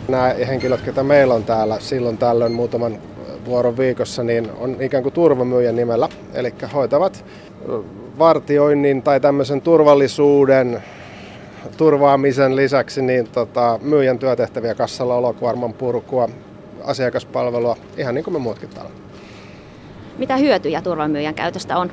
Nämä henkilöt, ketä meillä on täällä silloin tällöin muutaman vuoron viikossa, niin on ikään kuin turvamyyjän nimellä, eli hoitavat vartioinnin tai tämmöisen turvallisuuden turvaamisen lisäksi niin myyjän työtehtäviä, kassalla olokuorman purkua, asiakaspalvelua, ihan niin kuin me muutkin täällä. Mitä hyötyjä turvamyyjän käytöstä on?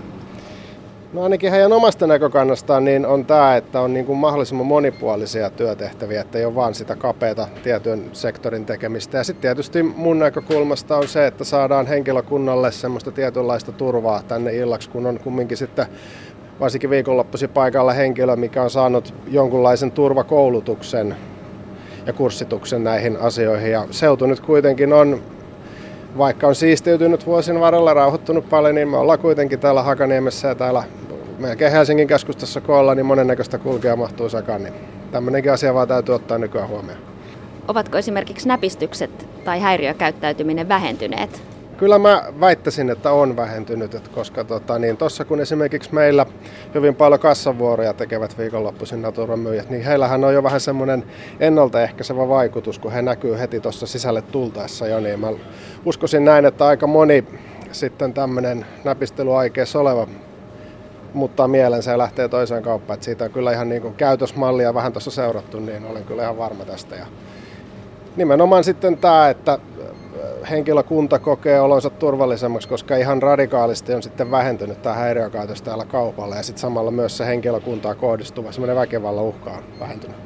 No ainakin heidän omasta näkökannastaan niin on tämä, että on niin kuin mahdollisimman monipuolisia työtehtäviä, että ei ole vaan sitä kapeata tietyn sektorin tekemistä. Ja sitten tietysti mun näkökulmasta on se, että saadaan henkilökunnalle semmoista tietynlaista turvaa tänne illaksi, kun on kumminkin sitten varsinkin viikonloppuisin paikalla henkilö, mikä on saanut jonkunlaisen turvakoulutuksen ja kurssituksen näihin asioihin. Ja seutu nyt kuitenkin on, vaikka on siistiytynyt vuosien varrella, rauhoittunut paljon, niin me ollaan kuitenkin täällä Hakaniemessä ja täällä melkein Helsingin keskustassa koolla, niin monennäköistä kulkea mahtuu sekaan. Niin tämmöinenkin asia vaan täytyy ottaa nykyään huomioon. Ovatko esimerkiksi näpistykset tai häiriökäyttäytyminen vähentyneet? Kyllä mä väittäisin, että on vähentynyt, koska tuossa kun esimerkiksi meillä hyvin paljon kassavuoroja tekevät viikonloppuisin turvamyyjät, niin heillähän on jo vähän semmoinen ennaltaehkäisevä vaikutus, kun he näkyy heti tuossa sisälle tultaessa jo, niin mä uskoisin näin, että aika moni sitten tämmöinen näpistelyaikeessa oleva muuttaa mielensä ja lähtee toiseen kauppaan, että siitä on kyllä ihan niin kuin käytösmallia vähän tuossa seurattu, niin olen kyllä ihan varma tästä. Ja nimenomaan sitten tämä, että henkilökunta kokee olonsa turvallisemmaksi, koska ihan radikaalisti on sitten vähentynyt tämä häiriökäytös täällä kaupalla ja sitten samalla myös se henkilökuntaa kohdistuva semmoinen väkivallan uhka on vähentynyt.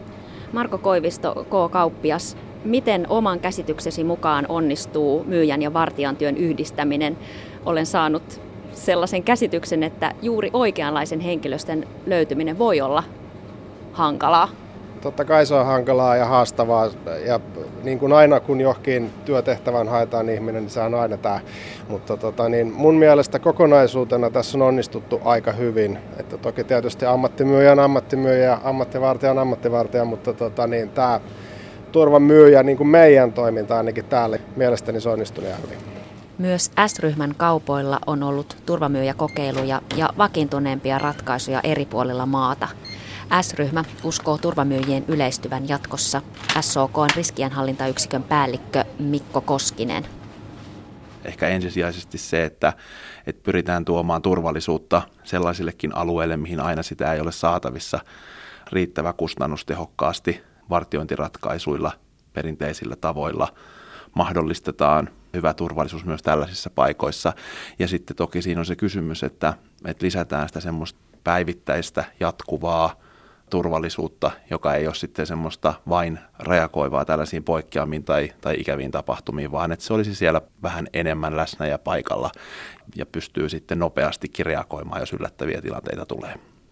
Marko Koivisto, K-kauppias, miten oman käsityksesi mukaan onnistuu myyjän ja vartijan työn yhdistäminen? Olen saanut sellaisen käsityksen, että juuri oikeanlaisen henkilöstön löytyminen voi olla hankalaa. Totta kai se on hankalaa ja haastavaa ja niin kuin aina kun johonkin työtehtävään haetaan ihminen, niin se on aina tämä. Mutta mun mielestä kokonaisuutena tässä on onnistuttu aika hyvin. Että toki tietysti ammattimyyjä on ammattimyyjä, ammattivartija on ammattivartija, mutta tämä turvamyyjä, niin kuin meidän toiminta ainakin täällä, mielestäni se onnistuu ihan hyvin. Myös S-ryhmän kaupoilla on ollut turvamyyjäkokeiluja ja vakiintuneempia ratkaisuja eri puolilla maata. S-ryhmä uskoo turvamyyjien yleistyvän jatkossa. SOK:n riskienhallintayksikön päällikkö Mikko Koskinen. Ehkä ensisijaisesti se, että pyritään tuomaan turvallisuutta sellaisillekin alueille, mihin aina sitä ei ole saatavissa riittävä kustannustehokkaasti vartiointiratkaisuilla, perinteisillä tavoilla. Mahdollistetaan hyvä turvallisuus myös tällaisissa paikoissa. Ja sitten toki siinä on se kysymys, että lisätään sitä semmoista päivittäistä, jatkuvaa turvallisuutta, joka ei ole sitten semmoista vain reagoivaa tällaisiin poikkeamiin tai ikäviin tapahtumiin, vaan että se olisi siellä vähän enemmän läsnä ja paikalla ja pystyy sitten nopeastikin reagoimaan, jos yllättäviä tilanteita tulee.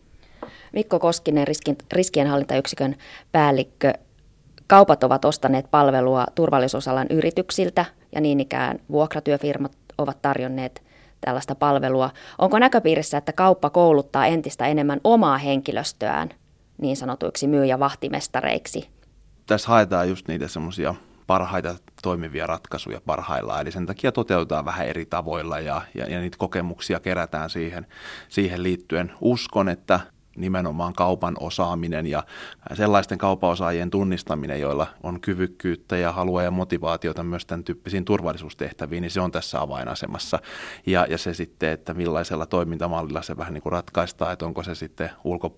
Mikko Koskinen, riskienhallintayksikön päällikkö. Kaupat ovat ostaneet palvelua turvallisuusalan yrityksiltä ja niin ikään vuokratyöfirmat ovat tarjonneet tällaista palvelua. Onko näköpiirissä, että kauppa kouluttaa entistä enemmän omaa henkilöstöään niin sanotuiksi myyjävahtimestareiksi? Tässä haetaan just niitä semmoisia parhaita toimivia ratkaisuja parhaillaan, eli sen takia toteutetaan vähän eri tavoilla ja niitä kokemuksia kerätään siihen liittyen. Uskon, että nimenomaan kaupan osaaminen ja sellaisten kaupaosaajien tunnistaminen, joilla on kyvykkyyttä ja halua ja motivaatiota myös tämän tyyppisiin turvallisuustehtäviin, niin se on tässä avainasemassa. Ja se sitten, että millaisella toimintamallilla se vähän niin kuin ratkaistaan, että onko se sitten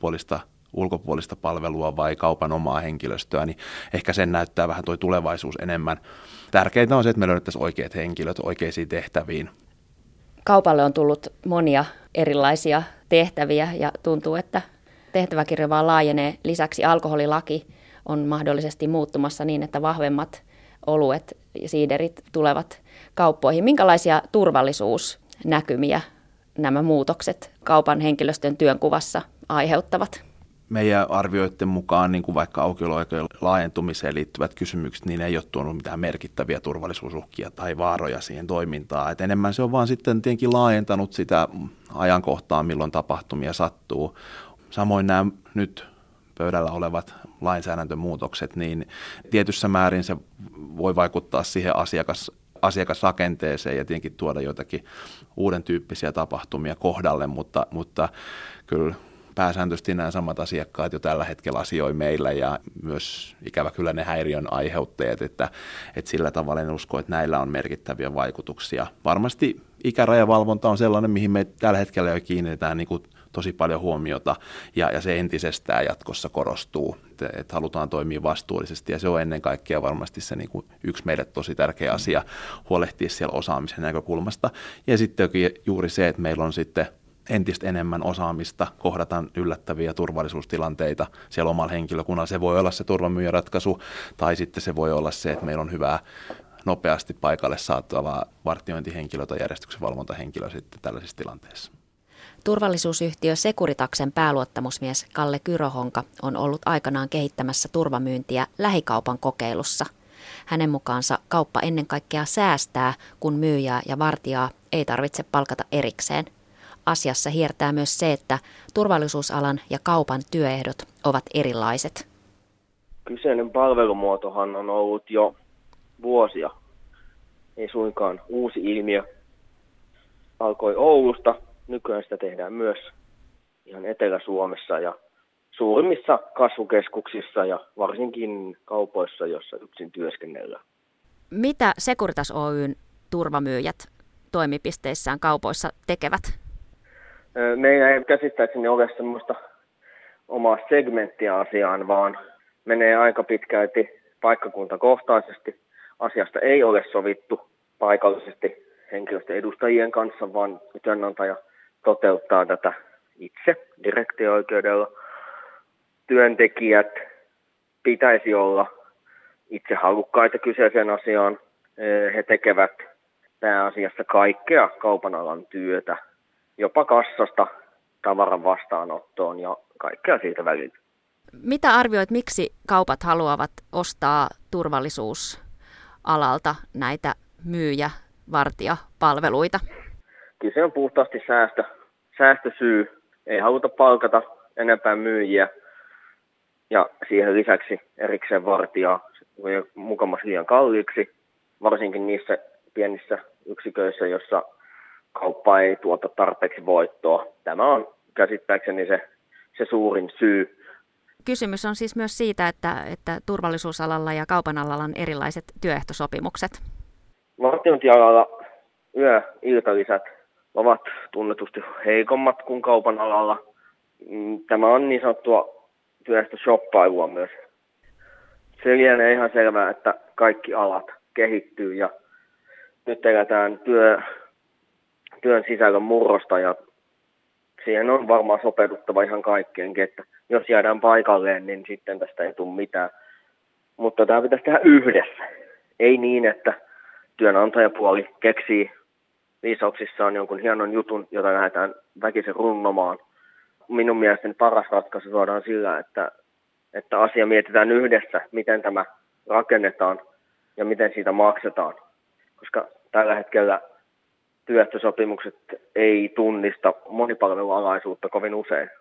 ulkopuolista palvelua vai kaupan omaa henkilöstöä, niin ehkä sen näyttää vähän tuo tulevaisuus enemmän. Tärkeintä on se, että me löydettäisiin oikeat henkilöt oikeisiin tehtäviin. Kaupalle on tullut monia erilaisia tehtäviä ja tuntuu, että tehtäväkirjo vaan laajenee. Lisäksi alkoholilaki on mahdollisesti muuttumassa niin, että vahvemmat oluet ja siiderit tulevat kauppoihin. Minkälaisia turvallisuusnäkymiä nämä muutokset kaupan henkilöstön työnkuvassa aiheuttavat? Meidän arvioiden mukaan niin kuin vaikka aukioloaikojen laajentumiseen liittyvät kysymykset, niin ei ole tuonut mitään merkittäviä turvallisuusuhkia tai vaaroja siihen toimintaan. Et enemmän se on vaan sitten tietenkin laajentanut sitä ajankohtaa, milloin tapahtumia sattuu. Samoin nämä nyt pöydällä olevat lainsäädäntömuutokset, niin tietyssä määrin se voi vaikuttaa siihen asiakasrakenteeseen ja tietenkin tuoda jotakin uuden tyyppisiä tapahtumia kohdalle, mutta kyllä pääsääntöisesti nämä samat asiakkaat jo tällä hetkellä asioi meillä ja myös ikävä kyllä ne häiriön aiheuttajat, että sillä tavalla en usko, että näillä on merkittäviä vaikutuksia. Varmasti ikärajavalvonta on sellainen, mihin me tällä hetkellä jo kiinnitetään niin kuin tosi paljon huomiota ja se entisestään jatkossa korostuu, että halutaan toimia vastuullisesti ja se on ennen kaikkea varmasti se niin kuin yksi meille tosi tärkeä asia huolehtia siellä osaamisen näkökulmasta ja sitten juuri se, että meillä on sitten entistä enemmän osaamista, kohdataan yllättäviä turvallisuustilanteita siellä omalla henkilökunnalla. Se voi olla se turvamyyjän ratkaisu tai sitten se voi olla se, että meillä on hyvää nopeasti paikalle saattavaa vartiointihenkilö tai järjestyksen valvontahenkilö sitten tällaisissa tilanteissa. Turvallisuusyhtiö Securitaksen pääluottamusmies Kalle Kyrohonka on ollut aikanaan kehittämässä turvamyyntiä lähikaupan kokeilussa. Hänen mukaansa kauppa ennen kaikkea säästää, kun myyjää ja vartijaa ei tarvitse palkata erikseen. Asiassa hiertää myös se, että turvallisuusalan ja kaupan työehdot ovat erilaiset. Kyseinen palvelumuotohan on ollut jo vuosia, ei suinkaan uusi ilmiö. Alkoi Oulusta, nykyään sitä tehdään myös ihan Etelä-Suomessa ja suurimmissa kasvukeskuksissa ja varsinkin kaupoissa, joissa yksin työskennellään. Mitä Securitas Oyn turvamyyjät toimipisteissään kaupoissa tekevät? Meillä ei käsittääkseni ole semmoista omaa segmenttiä asiaan, vaan menee aika pitkälti paikkakuntakohtaisesti. Asiasta ei ole sovittu paikallisesti henkilöstön edustajien kanssa, vaan työnantaja toteuttaa tätä itse direktio-oikeudella. Työntekijät pitäisi olla itse halukkaita kyseiseen asiaan. He tekevät pääasiassa kaikkea kaupan alan työtä, jopa kassasta tavaran vastaanottoon ja kaikkea siitä välillä. Mitä arvioit, miksi kaupat haluavat ostaa turvallisuusalalta näitä myyjä-vartija-palveluita? Kyse on puhtaasti säästösyy. Ei haluta palkata enempää myyjiä ja siihen lisäksi erikseen vartijaa. Se tulee mukamas liian kalliiksi, varsinkin niissä pienissä yksiköissä, jossa kauppa ei tuota tarpeeksi voittoa. Tämä on käsittääkseni se suurin syy. Kysymys on siis myös siitä, että turvallisuusalalla ja kaupan alalla on erilaiset työehtosopimukset. Vartiointialalla yö-iltalisät ovat tunnetusti heikommat kuin kaupan alalla. Tämä on niin sanottua työehtoshoppailua myös. Se lienee ihan selvää, että kaikki alat kehittyy ja nyt eletään työn sisällön murrosta ja siihen on varmaan sopeuduttava ihan kaikkeenkin, että jos jäädään paikalleen, niin sitten tästä ei tule mitään. Mutta tämä pitäisi tehdä yhdessä. Ei niin, että työnantajapuoli keksii viisauksissaan jonkun hienon jutun, jota lähdetään väkisin runnomaan. Minun mielestäni paras ratkaisu saadaan sillä, että asia mietitään yhdessä, miten tämä rakennetaan ja miten siitä maksetaan. Koska tällä hetkellä työehtosopimukset ei tunnista monipalvelualaisuutta kovin usein.